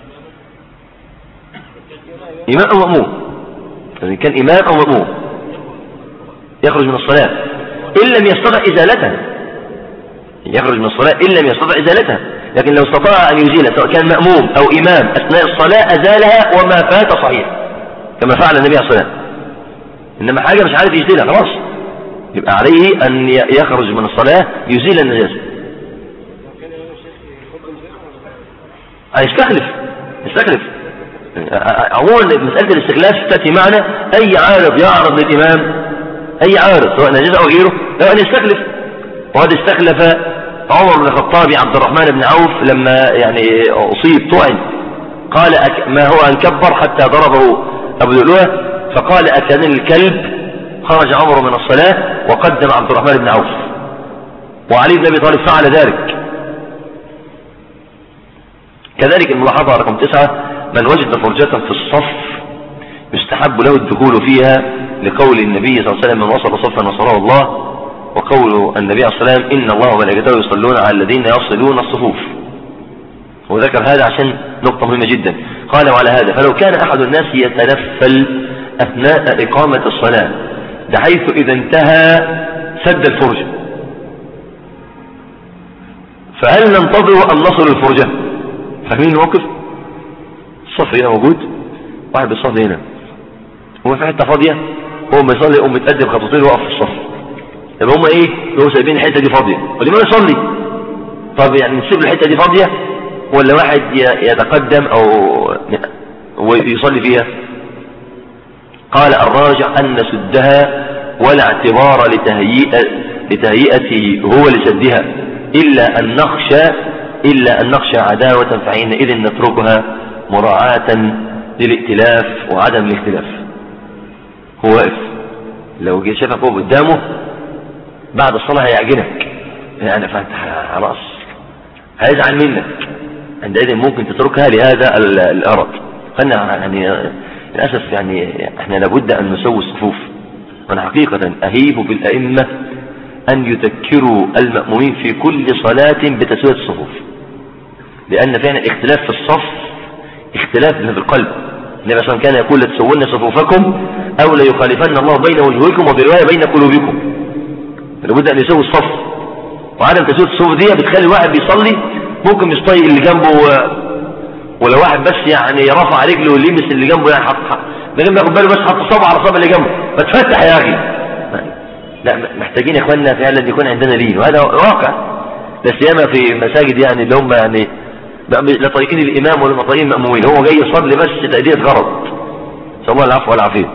[SPEAKER 1] إمام أو مأموم، يعني كان إمام أو مأموم يخرج من الصلاة إن لم يستطع إزالتها، يخرج من الصلاة إن لم يستطع إزالتها، لكن لو استطاع أن يزيلها سواء كان مأموم أو إمام أثناء الصلاة أزالها وما فات صحيح كما فعل النبي عليه الصلاة والسلام. إنما حاجة مش عارف يزيلها خلاص يبقى عليه أن يخرج من الصلاة يزيل النجاسة. هيستخلف يستخلف عموما مسألة الاستخلاف تأتي معنا أي عارض يعرض للإمام، أي عارض سواء نجاسة أو غيره له أن يستخلف. وهذا استخلف عمر بن الخطاب عبد الرحمن بن عوف لما يعني أصيب طعن، قال ما هو أن كبر حتى ضربه أبو لؤلؤة فقال أكلني الكلب، خرج عمر من الصلاة وقدم عبد الرحمن بن عوف، وعلي بن أبي طالب فعل ذلك. كذلك الملاحظة رقم تسعة: من وجد فرجة في الصف يستحب له الدخول فيها لقول النبي صلى الله عليه وسلم: من وصل صفا وصله الله، وقول النبي صلى الله عليه وسلم: إن الله وملائكته يصلون على الذين يصلون الصفوف. وذكر هذا عشان نقطة مهمة جدا، قال: وعلى هذا فلو كان أحد الناس يتنفل أثناء إقامة الصلاة بحيث إذا انتهى سد الفرجة، فهل ننتظر أن نصل الفرجة؟ فاهمين الموقف؟ الصف هنا موجود، واحد بيصلي هنا هو في حتة فاضية، هو ما يصلي يقوم متقدم خطوتين وقف في الصف، يبقى هم ايه؟ هو سايبين الحتة دي فاضية ولماذا يصلي؟ طب يعني نسيب الحتة دي فاضية ولا واحد يتقدم او ويصلي فيها؟ قال: الراجع أن نسدها ولا اعتبار لتهيئة لتهيئته هو لسدها إلا أن نخشى إلا أن نخشى عداوة، فحينئذ نتركها مراعاة للائتلاف وعدم الاختلاف. هو واقف لو جه شافك هو قدامه بعد الصلاة هيعجنك، يعني فانت خلاص هيزعل منك، عندئذ ممكن تتركها لهذا الأرض. خلنا يعني للأسف يعني احنا لابد أن نسوي الصفوف، وانا حقيقة أهيب بالأئمة أن يذكروا المأمومين في كل صلاة بتسوية الصفوف، لأن فعلا اختلاف في الصف اختلاف في القلب. النبي صلى الله عليه وسلم كان يقول: لتسون صفوفكم أو ليخالفن الله بين وجوهكم وفي رواية بين قلوبكم. لابد أن يسوي الصف، وعدم تسوية الصفوف دي بتخلي الواحد بيصلي ممكن مش طايق اللي جنبه، ولو واحد بس يعني رفع رجله ولمس اللي جنبه يعني حط من غير ما ياخد باله بس حط صبع على صبع اللي جنبه، ما تفتح يا أخي. لا، محتاجين يا اخواننا فعلا يكون عندنا لين، وهذا واقع لا سيما في مساجد يعني اللي هم يعني لا طايقين الامام ولا طايقين المأمومين، هو جاي يصلي بس تأدية غرض، نسأل الله العفو والعافية.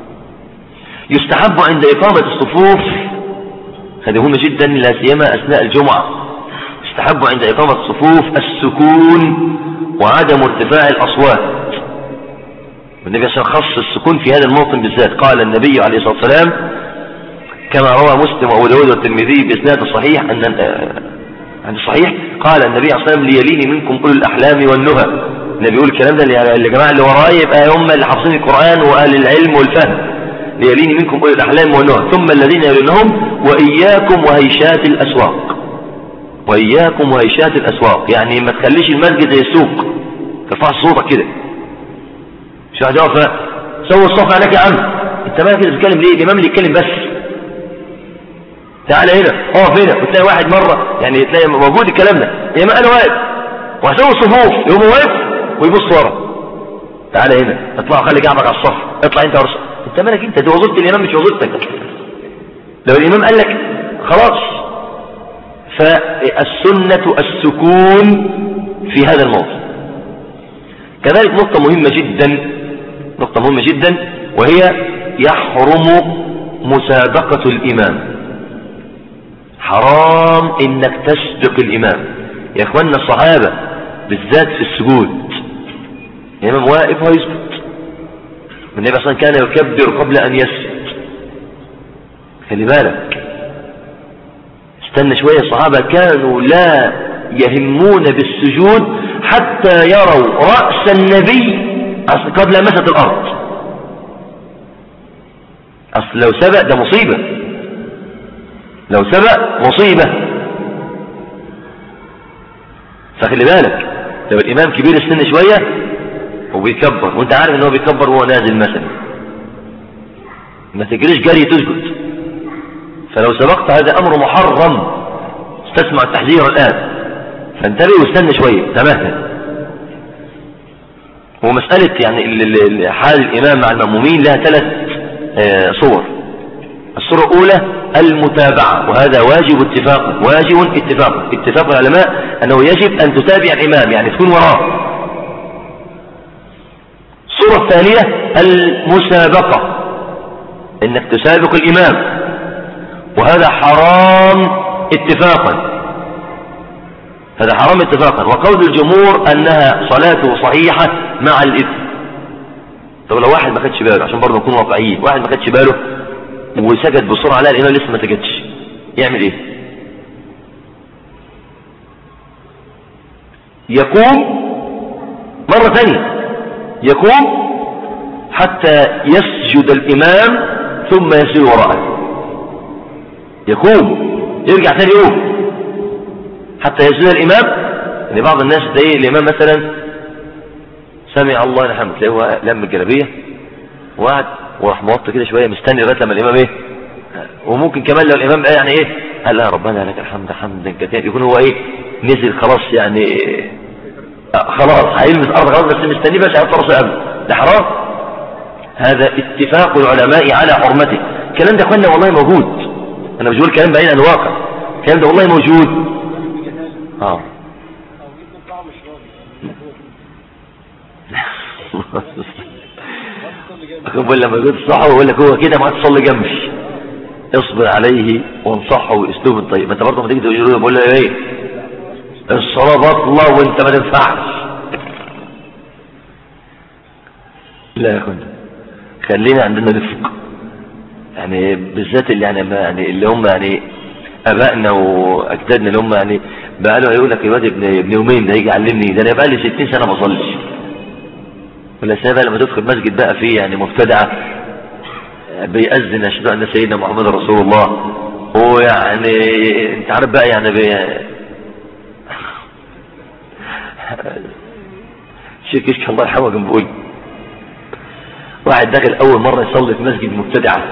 [SPEAKER 1] يستحب عند إقامة الصفوف، هذه مهمة جدا لا سيما أثناء الجمعة، يستحب عند إقامة الصفوف السكون وعدم ارتفاع الأصوات. والنبي صلى الله عليه وسلم خص السكون في هذا الموطن بالذات، قال النبي عليه الصلاة والسلام كما روى مسلم وأبو داود والترمذي بإسناد صحيح أن عن الصحيح قال النبي صلى الله عليه وسلم: ليليني منكم أولو الأحلام والنهى. النبي يقول الكلام ده اللي جماعة اللي وراي يبقى هم اللي حافظين القرآن وأهل العلم والفهم. ليليني منكم أولو الأحلام والنهى ثم الذين يلونهم وإياكم وهيشات الأسواق. وإياكم وهيشات الأسواق يعني ما تخليش المسجد زي السوق، ترفع صوتك كده، مش واحد يقف سوي الصف عليك يا عم، انت مالك كده بتتكلم ليه؟ الإمام اللي يتكلم بس، تعالى هنا اقف هنا، وتلاقي واحد مرة يعني تلاقي موجود الكلام ده يا ما انا واقف وهسوي الصفوف يقوم واقف ويبص ورا، تعالى هنا اطلع خلي جنبك على الصف، اطلع انت ورا، انت مالك انت؟ دي وظيفة الامام مش وظيفتك. لو الامام قال لك خلاص، فالسنة السكون في هذا الموضوع. كذلك نقطة مهمة جدا نقطة مهمة جدا وهي يحرم مسابقة الامام. حرام انك تسبق الامام يا اخواننا. الصحابة بالذات في السجود الامام واقف ويسجد، النبي اصلا كان يكبر قبل ان يسجد خلي بالك، استنى شوية. الصحابة كانوا لا يهمون بالسجود حتى يروا رأس النبي قد لمست الأرض. أصل لو سبق ده مصيبة، لو سبق مصيبة. فخلي بالك، لو الإمام كبير السن شوية وبيكبر وانت عارف ان هو بيكبر وهو نازل مثلا، ما تجريش جري تسجد. فلو سبقت هذا أمر محرم، استسمع التحذير الآن، فانتبه واستنى شوية، تمهل. ومسألة يعني حال الإمام مع المأمومين لها ثلاث صور. الصورة الأولى المتابعة، وهذا واجب اتفاق، واجب اتفاق اتفاق العلماء أنه يجب أن تتابع الإمام، يعني تكون وراه. الصورة الثانية المسابقة، إنك تسابق الإمام، وهذا حرام اتفاقا، هذا حرام اتفاقا. وقول الجمهور أنها صلاته صحيحة مع الإثم. طب لو واحد ما خدش باله، عشان برضه نكون واقعيين، واحد ما خدش باله وسجد بسرعة، لا الإمام لسه ما سجدش، يعمل إيه؟ يقوم مرة ثانية، يقوم حتى يسجد الإمام ثم يسير وراءه، يقوم يرجع ثاني يوم حتى يسجد الإمام. يعني بعض الناس تلاقيه الإمام مثلا سمع الله لمن حمده، تلاقيه لم الجلابية وقعد وراح موطي كده شوية مستني لغاية لما الإمام إيه، وممكن كمان لو الإمام يعني إيه قال لا ربنا لك الحمد حمدا كثيرا، يكون هو إيه نزل خلاص، يعني خلاص هيلمس الأرض خلاص، بس مستني بس هيحط راسه قبل. ده حرام. هذا اتفاق العلماء على حرمته. الكلام ده اخوانا والله موجود، أنا مش بقول كلام بعيد عن الواقع، الكلام ده والله موجود. اه أقول لما قلت صحه ويقول لك هو كده ما تصلي جنبي، اصبر عليه وانصحه باسلوب طيب. ما انت برضه ما تيجي تقول له بقول له ايه الصلاه باطله وانت ما تنفعش. لا يا اخوانا خلينا عندنا رفق، يعني بالذات اللي يعني يعني اللي هم يعني ابائنا واجدادنا اللي هم يعني بقى له يقول لك الواد ابن ابن يومين ده يجي يعلمني، ده انا بقى لي ستين سنه ما اصليش. ولا سنه لما تدخل مسجد بقى فيه يعني مبتدعه بيأذن اشهد ان سيدنا محمد رسول الله، ويعني انت عارف بقى يعني بي... شيخ كشك الله يرحمه كان بيقول واحد دخل اول مره يصلي في مسجد مبتدعه،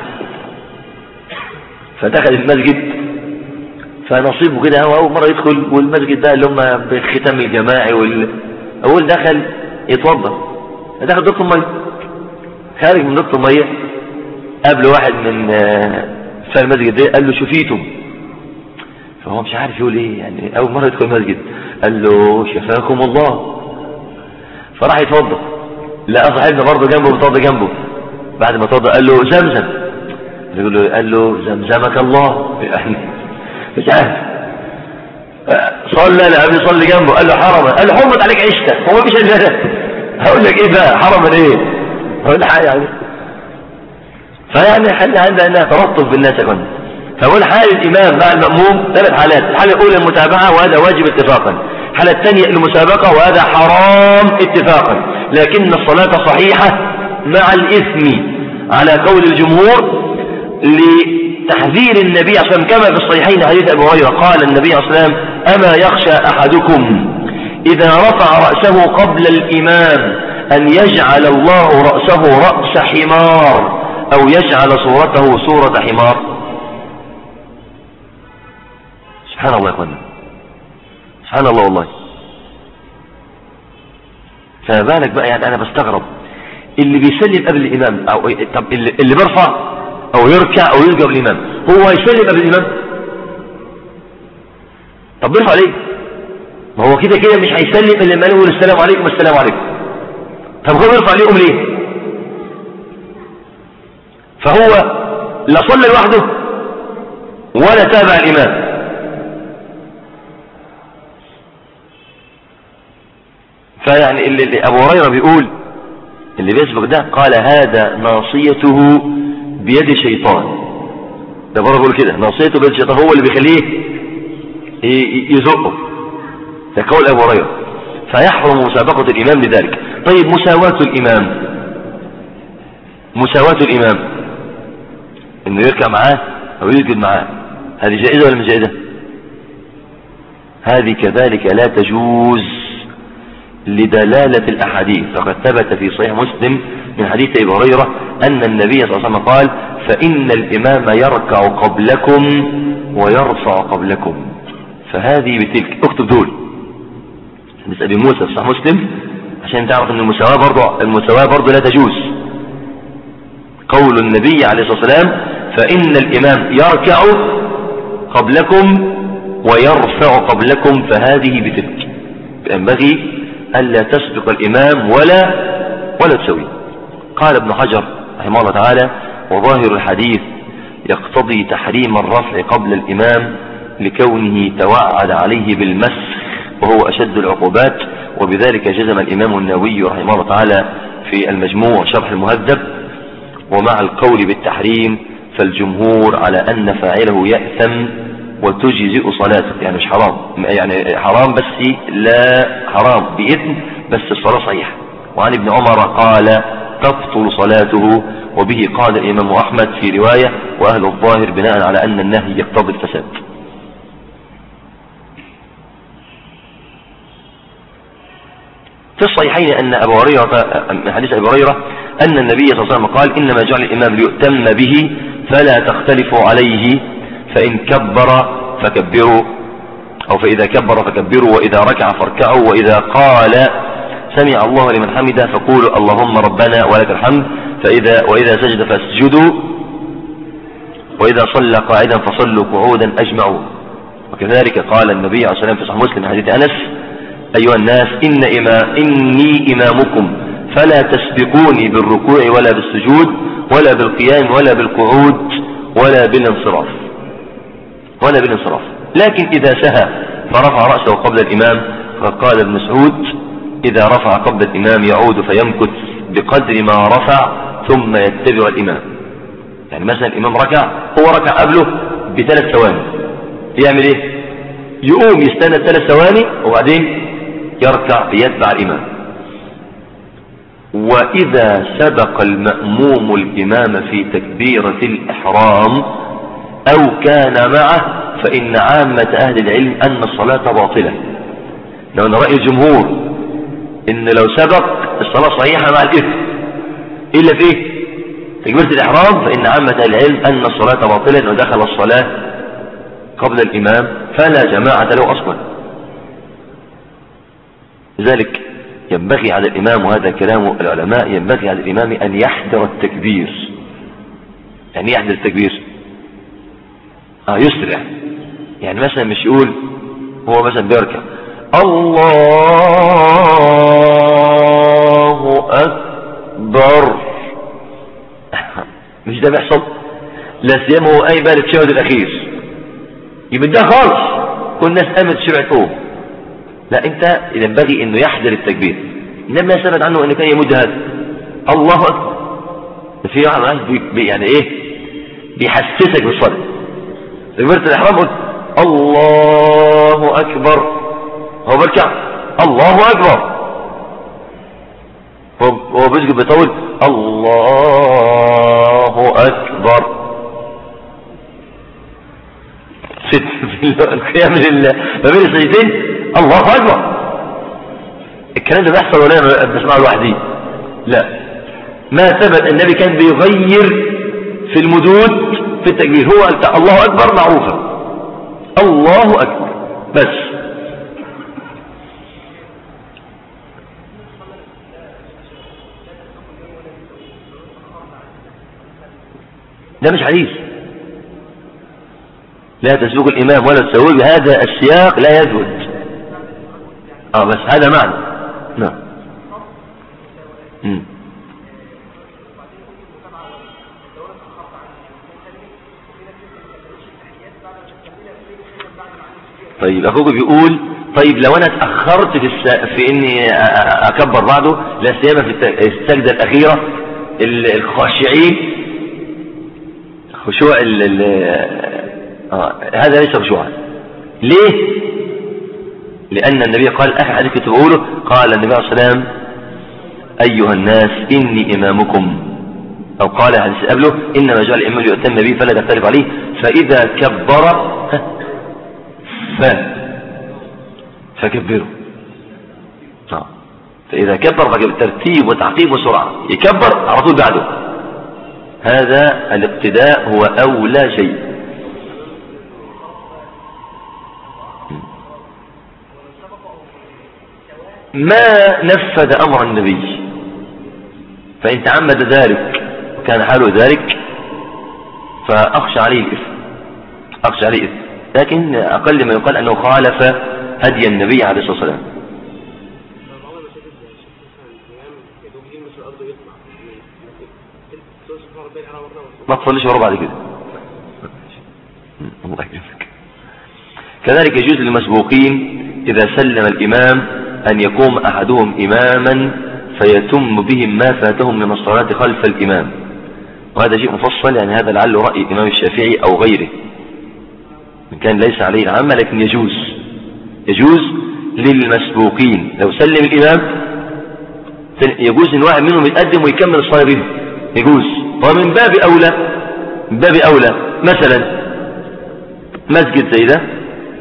[SPEAKER 1] فدخل المسجد فنصيبه كده هو اول مره يدخل، والمسجد ده اللي هم بالختام الجماعي وال... اول دخل يتوضا، دخل دكتور ميه، خارج من دكتور ميه قبل واحد من في المسجد ده قال له شفيتم، فهو مش عارف يقول ايه، يعني اول مره يدخل المسجد قال له شفاكم الله، فراح يتوضا لقى صاحبنا برضه جنبه بيتوضا جنبه، بعد ما توضا قال له زمزم، يقول له قال له زمزمك الله، يعني مش عارف. صلى لا قبل يصلي جنبه قال له حرما، قال له حرمت عليك عيشتك، هو مفيش الا هقول لك ايه بقى حرما ايه، هقول حاجه يعني. فيعني حل عندنا انها ترطف بالناس يا كنا. فقول حال الامام مع المأموم ثلاث حالات، الحاله الاولى المتابعه وهذا واجب اتفاقا، الحاله الثانيه المسابقه وهذا حرام اتفاقا، لكن الصلاه صحيحه مع الاثم على قول الجمهور لتحذير النبي صلى الله عليه وسلم كما في الصحيحين حديث ابي هريره قال النبي صلى الله عليه وسلم اما يخشى احدكم اذا رفع راسه قبل الامام ان يجعل الله راسه راس حمار او يجعل صورته صوره حمار. سبحان الله يا اخوانا، سبحان الله والله. فما بالك بقى، يعني انا بستغرب اللي بيسلم قبل الامام، او طب اللي, اللي بيرفع او يركع او يلقى قبل الامام هو يسلم قبل الامام؟ طب بيرفع ليه؟ ما هو كده كده مش هيسلم الا لما يقول السلام عليكم السلام عليكم. طب هو بيرفع ليهم ليه؟ فهو لا صلى لوحده ولا تابع الامام. فيعني اللي, اللي ابو هريره بيقول اللي بيسبق ده قال هذا ناصيته بيد شيطان، ده برضه بيقول كده ناصيته بيد الشيطان هو اللي بيخليه يزقه، ده قول ابو هريره. فيحرم مسابقه الامام لذلك. طيب مساواه الامام، مساواه الامام انه يركع معاه او يسجد معاه، هذه جائزه ولا مش جائزه؟ هذه كذلك لا تجوز لدلاله الاحاديث. فقد ثبت في صحيح مسلم من حديث ابي هريره ان النبي صلى الله عليه وسلم قال فان الامام يركع قبلكم ويرفع قبلكم، فهذه بتلك. اكتب دول حديث ابي موسى في صحيح مسلم عشان تعرف ان المساواه برضه المساواه برضه لا تجوز. قول النبي عليه الصلاه والسلام فان الامام يركع قبلكم ويرفع قبلكم، فهذه بتلك. ينبغي الا تسبق الامام ولا ولا تسوي. قال ابن حجر رحمه الله تعالى وظاهر الحديث يقتضي تحريم الرفع قبل الامام لكونه توعد عليه بالمسخ وهو اشد العقوبات، وبذلك جزم الامام النووي رحمه الله تعالى في المجموع شرح المهذب. ومع القول بالتحريم فالجمهور على ان فاعله يأثم وتجزئ صلاته، يعني مش حرام، يعني حرام بس لا حرام بإثم بس الصلاة صحيحة. وعن ابن عمر قال تبطل صلاته، وبه قال الإمام أحمد في رواية وأهل الظاهر بناء على أن النهي يقتضي الفساد. في الصحيحين أن أبو هريرة من حديث أبي هريرة أن النبي صلى الله عليه وسلم قال إنما جعل الإمام ليؤتم به فلا تختلفوا عليه، فإن كبر فكبروا أو فإذا كبر فكبروا وإذا ركع فاركعوا وإذا قال سمع الله لمن حمده فقولوا اللهم ربنا ولك الحمد، فإذا وإذا سجد فاسجدوا وإذا صلى قاعدا فصلوا قعودا أجمعوا. وكذلك قال النبي عليه الصلاة والسلام في صحيح مسلم حديث أنس أيها الناس إن إما إني إمامكم فلا تسبقوني بالركوع ولا بالسجود ولا بالقيام ولا بالقعود ولا بالانصراف ولا بالانصراف لكن إذا سهى فرفع رأسه قبل الإمام فقال ابن مسعود إذا رفع قبل الإمام يعود فيمكث بقدر ما رفع ثم يتبع الإمام. يعني مثلا الإمام ركع هو ركع قبله بثلاث ثواني، يعمل إيه؟ يقوم يستنى ثلاث ثواني وبعدين يركع يتبع الإمام. وإذا سبق المأموم الإمام في تكبيرة الإحرام أو كان معه فإن عامة أهل العلم أن الصلاة باطلة. لو أن رأي الجمهور إن لو سبق الصلاة صحيحة مع الإثم إلا فيه تكبيرة الإحرام، فإن عامة أهل العلم أن الصلاة باطلة إنه دخل الصلاة قبل الإمام فلا جماعة له أصلا. لذلك ينبغي على الإمام، وهذا كلام العلماء، ينبغي على الإمام أن يحذر التكبير. يعني يحذر التكبير آه يسرع. يعني مثلا مش يقول هو مثلا بيركع الله أكبر مش ده بيحصل، لا سيما هو أي بالك التشهد الأخير يبدأ خالص كل الناس قامت شرعت قوم. لا، انت ينبغي انه يحذر التكبير. لما ثبت عنه انه كان يمد هذا الله اكبر، في واحد بي يعني ايه بيحسسك بالصلاه. تكبيره الاحرام قلت الله اكبر، هو بركع الله اكبر، هو بيسجد بيطول الله اكبر ست في القيام ما بين السجدتين الله اكبر. الكلام ده بيحصل ولا انا بسمعه لوحدي؟ لا، ما ثبت. النبي كان بيغير في المدود في التكبير. هو قال الله اكبر معروفه الله اكبر بس. ده مش حديث لا تسبق الامام ولا تسويه، بهذا السياق لا يثبت. اه بس هذا معنى. نعم. امم طيب اخوك بيقول طيب لو انا اتاخرت في الس... في اني اكبر بعده، لا سيما في السجده الاخيره الخاشعين خشوع ال ال آه هذا ليس خشوعا. ليه؟ لأن النبي قال آخر حديث كنت بقوله، قال النبي عليه الصلاة والسلام أيها الناس إني إمامكم، أو قال حديث قبله إنما جعل الإمام يؤتم به فلا تختلف عليه، فإذا كبر ف فكبروا. آه. فإذا كبر فكبر، ترتيب وتعقيب وسرعة، يكبر على طول بعده. هذا الاقتداء هو أولى شيء. ما نفذ أمر النبي فإن تعمد ذلك وكان حاله ذلك فأخشى عليه الإثم، أخشى عليه الإثم، لكن أقل ما يقال أنه خالف هدي النبي عليه الصلاة والسلام. ما تصليش ورا بعد كده. الله يكرمك. كذلك يجوز للمسبوقين إذا سلم الإمام أن يقوم أحدهم إماما فيتم بهم ما فاتهم من الصلاة خلف الإمام، وهذا شيء مفصل، يعني هذا لعله رأي الإمام الشافعي أو غيره، من كان ليس عليه العامة، لكن يجوز يجوز للمسبوقين لو سلم الإمام يجوز إن واحد منهم يتقدم ويكمل الصلاة به، يجوز. ومن باب أولى من باب أولى مثلا مسجد زي ده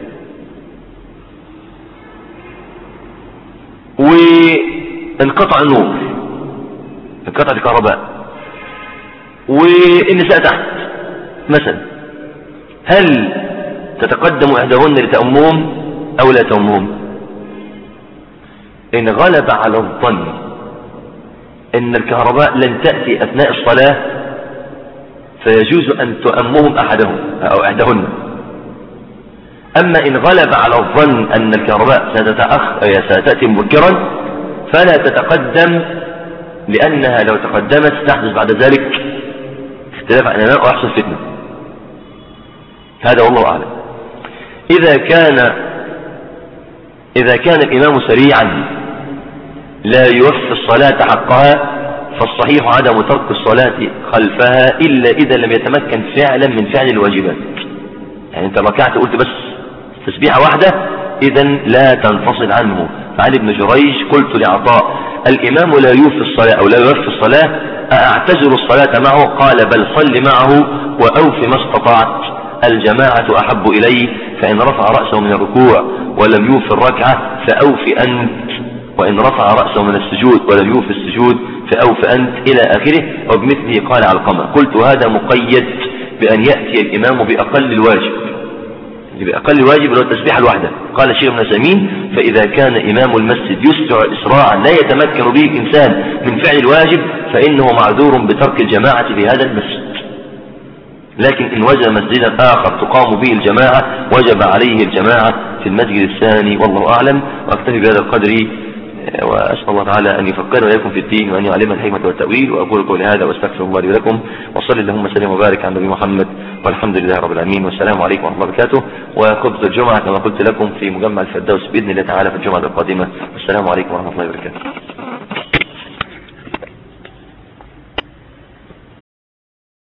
[SPEAKER 1] وانقطع النور، انقطع الكهرباء والنساء تحت مثلا، هل تتقدم إحداهن لتأمهم أو لا تأمهم؟ إن غلب على الظن إن الكهرباء لن تأتي أثناء الصلاة فيجوز أن تؤمهم أحدهم أو إحداهن. أما إن غلب على الظن أن الكهرباء ستأتي مبكرا فلا تتقدم، لأنها لو تقدمت تحدث بعد ذلك اختلاف أنماء ويحصل فتنة. هذا والله أعلم. إذا كان إذا كان الإمام سريعا لا يوفي الصلاة حقها فالصحيح عدم ترك الصلاة خلفها إلا إذا لم يتمكن فعلا من فعل الواجبات. يعني أنت ركعت قلت بس تسبيحة واحدة إذن لا تنفصل عنه. فعن ابن جريج قلت لعطاء الإمام لا يوفي الصلاة أو لا يوفي الصلاة أعتذر الصلاة معه؟ قال بل صل معه وأوفي ما استطعت، الجماعة أحب إليه، فإن رفع رأسه من الركوع ولم يوفي الركعة فأوفي أنت، وإن رفع رأسه من السجود ولم يوفي السجود فأوفي أنت، إلى آخره. وبمثله قال علقمة. قلت هذا مقيد بأن يأتي الإمام بأقل الواجب، بأقل الواجب لو التسبيحة الواحدة. قال الشيخ ابن سمين فإذا كان إمام المسجد يسرع إسراعا لا يتمكن به الإنسان من فعل الواجب فإنه معذور بترك الجماعة في هذا المسجد، لكن إن وجد مسجدا آخر تقام به الجماعة وجب عليه الجماعة في المسجد الثاني، والله أعلم. وأكتفي بهذا القدر، وأسأل الله تعالى أن يفقهنا وإياكم في الدين وأن يعلمنا الحكمة والتأويل. وأقول قولي هذا وأستغفر الله لي ولكم، وصلي اللهم وسلم وبارك على النبي محمد، والحمد لله رب العالمين، والسلام عليكم ورحمة الله وبركاته. وخطبة الجمعة كما قلت لكم في مجمع الفردوس بإذن الله تعالى في الجمعة القادمة. والسلام عليكم ورحمة الله وبركاته.